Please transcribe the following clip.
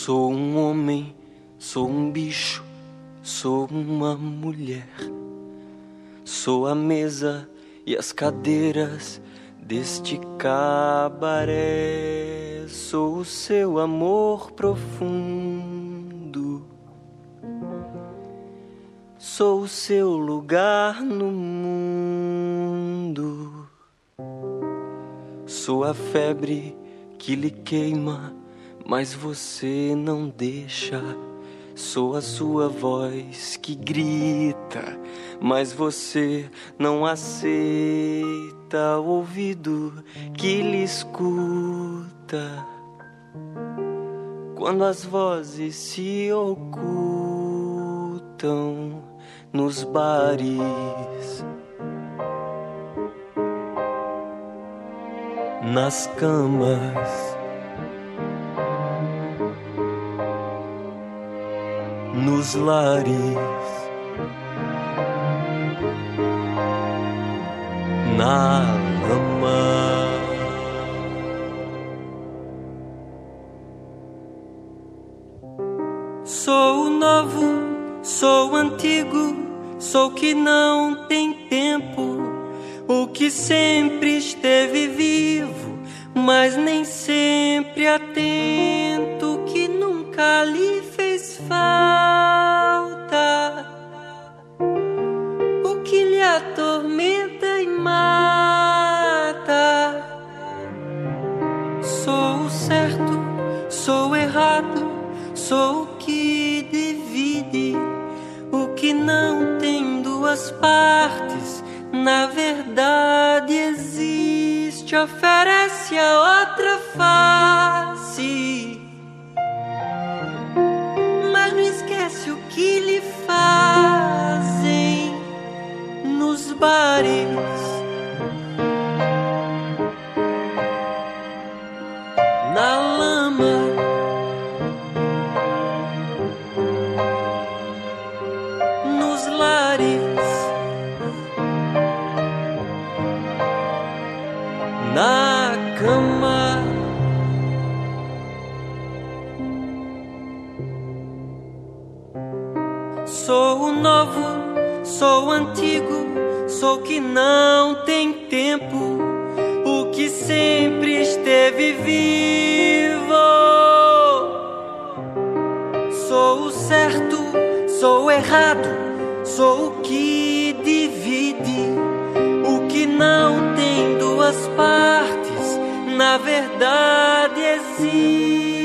Sou um homem, sou um bicho, sou uma mulher. Sou a mesa e as cadeiras deste cabaré. Sou o seu amor profundo. Sou o seu lugar no mundo. Sou a febre que lhe queima, mas você não deixa. Sou a sua voz que grita, mas você não aceita. O ouvido que lhe escuta quando as vozes se ocultam nos bares, nas camas, nos lares, na lama. Sou o novo, sou o antigo, sou que não tem tempo, o que sempre esteve vivo, mas nem sempre atento, que nunca lhe fez falta, o que lhe atormenta e mata. Sou o certo, sou o errado, sou o que divide, o que não tem duas partes, na verdade existe, oferece a outra face, mas não esquece o que lhe fazem nos bares, na lama, nos lares, na cama. Sou o novo, sou o antigo, sou que não tem tempo, o que sempre esteve vivo. Sou o certo, sou o errado, sou o que divide, o que não tem duas partes, na verdade existe.